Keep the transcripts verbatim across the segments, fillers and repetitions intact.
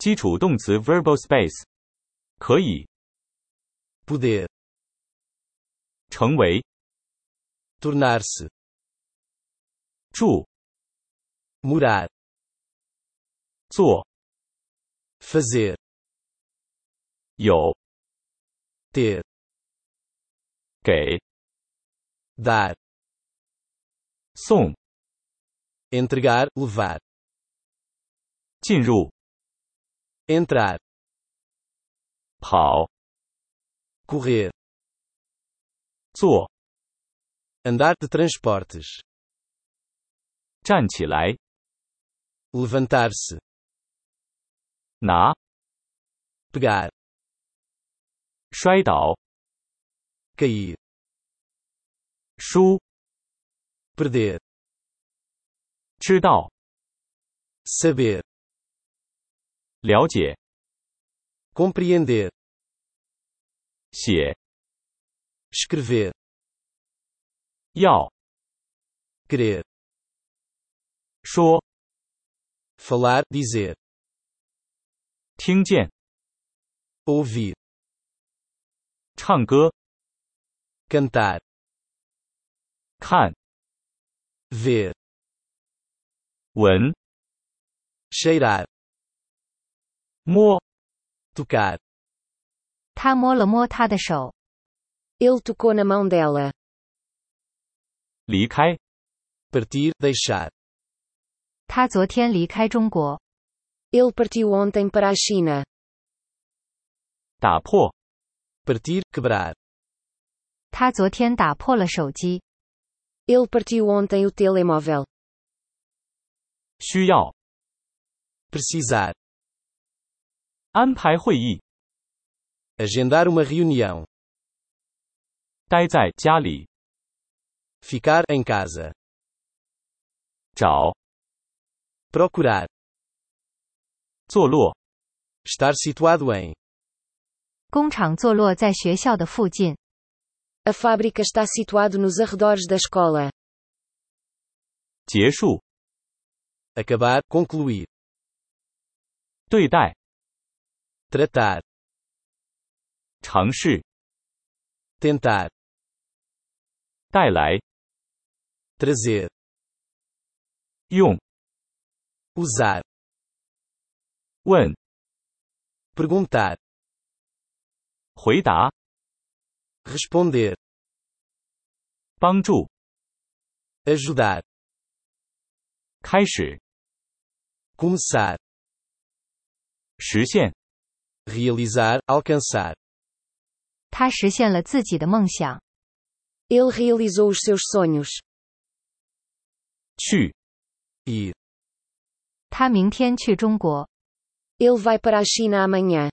基础动词 verbal space。可以。 poder, 成为。 tornar-se, 住。 morar, 做。 fazer, 有。 ter, 给。 dar, 送。 entregar, levar, 进入。 entrar, 跑。 correr, 坐。 andar de transportes, 站起来。 levantar-se, 拿。 pegar, 摔倒。 cair, 输。 perder, 知道。 saber, 了解。 compreender, 写。 escrever, 要。 querer, 说。 falar, dizer, 听见。 ouvir, 唱歌。 cantar, 看。 ver, 闻。 cheirar, 摸。 tocar. 他摸了摸她的手。 Ele tocou na mão dela. 离开。 partir, deixar. 他昨天离开中国。 Ele partiu ontem para a China. 打破。 partir, quebrar. 他昨天打破了手机。 Ele partiu ontem o telemóvel. 需要。 precisar. 安排会议。 agendar uma reunião. 待在家里。 ficar em casa. 找。 procurar. 坐落。 estar situado em. 工厂坐落在学校的附近。 A fábrica está situado nos arredores da escola. 结束。 acabar, concluir. 对待。 tratar. 尝试。 tentar. 带来。 trazer. 用。 usar. 问。 perguntar. 回答。 responder. 帮助。 ajudar. 开始。 começar. 实现。 realizar, alcançar. 他实现了自己的梦想。 Ele realizou os seus sonhos. 去。 ir. 他明天去中国。 Ele vai para a China amanhã.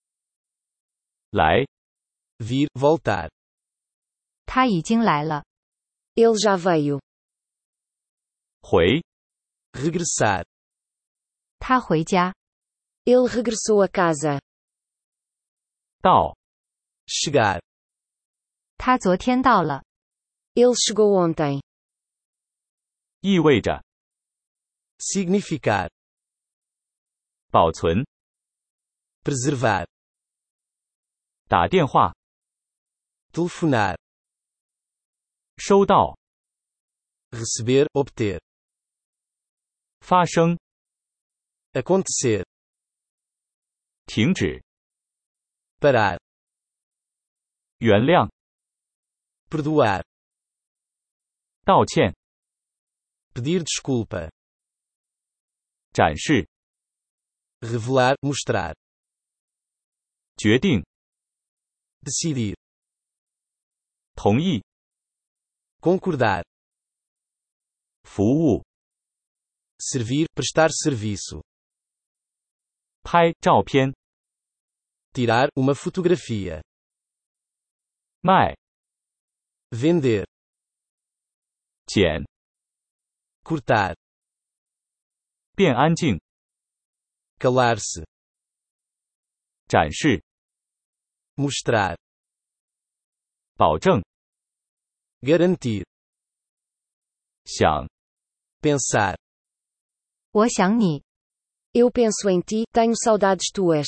来。 vir, voltar. 他已经来了。 Ele já veio. 回。 regressar. 他回家。 Ele regressou a casa. 到。 chegar. 他昨天到了。 Ele chegou ontem. 意味着。 significar. 保存。 preservar. 打电话。 telefonar. 收到。 receber, obter. 发生。 acontecer. 停止。 parar. 原谅。 perdoar. 道歉。 pedir desculpa. 展示。 revelar, mostrar. 决定。 decidir. 同意。 concordar. 服务。 servir, prestar serviço. 拍照片。 tirar uma fotografia. 卖。 vender. 剪。 cortar. 变安静。 calar-se. 展示。 mostrar. 保证。 garantir. 想。 pensar. 我想你。 Eu penso em ti, tenho saudades tuas.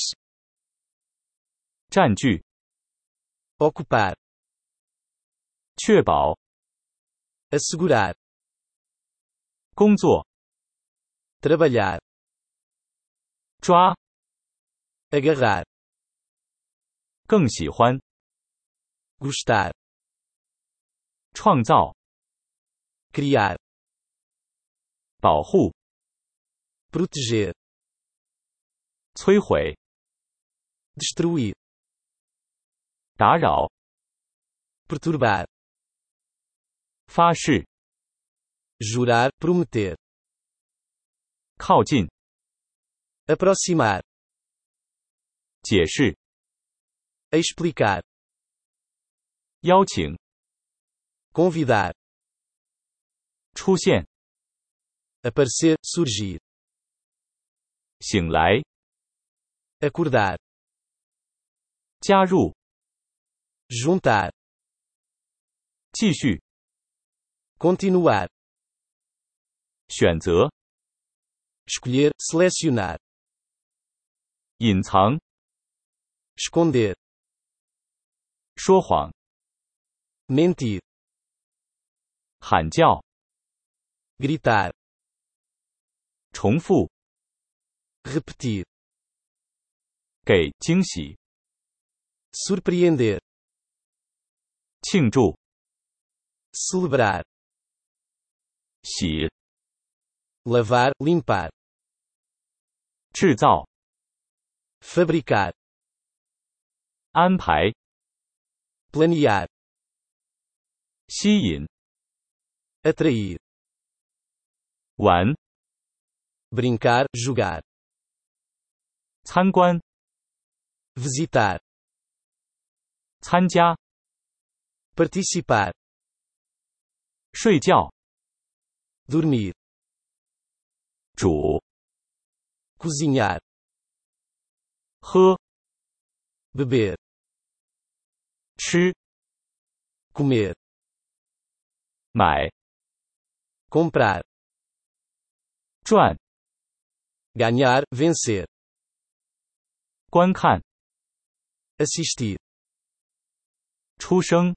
占据、 ocupar, 确保、 assegurar, 工作、 trabalhar, 抓、 agarrar, 更喜欢、 gostar, 创造、 criar, 保护、 proteger, 摧毁、 destruir, 打扰、 perturbar, 发誓、 jurar, prometer, 靠近、 aproximar, 解释、 explicar, 邀请、 convidar, 出现、 aparecer, surgir, 醒来、 acordar, 加入、 juntar, 继续、 continuar, 选择、 escolher, selecionar, 隐藏、 esconder, 说谎、 mentir, 喊叫、 gritar, 重复、 repetir, 给惊喜、 surpreender, 庆祝、 celebrar, 洗、 lavar, limpar, 制造、 fabricar, 安排、 planear, 吸引、 atrair, 玩、 brincar, jogar, 参观、 visitar, 参加、 participar, 睡觉、 dormir, 煮、 cozinhar, 喝、 beber, 吃、 comer, 买、 comprar, 赚、 ganhar, vencer, 观看、 assistir, 出生、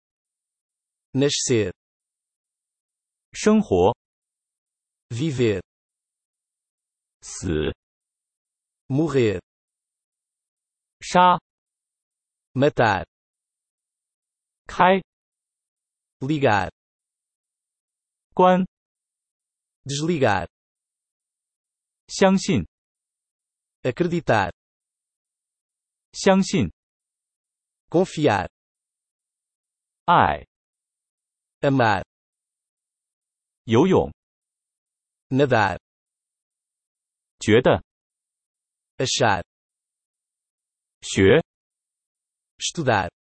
nascer, 生活、 viver, 死、 morrer, 杀、 matar, 开、 ligar, 关、 desligar, 相信、 acreditar, 相信、 confiar, 爱、 amar, 游泳、 nadar, 觉得、 achar, 学、 estudar,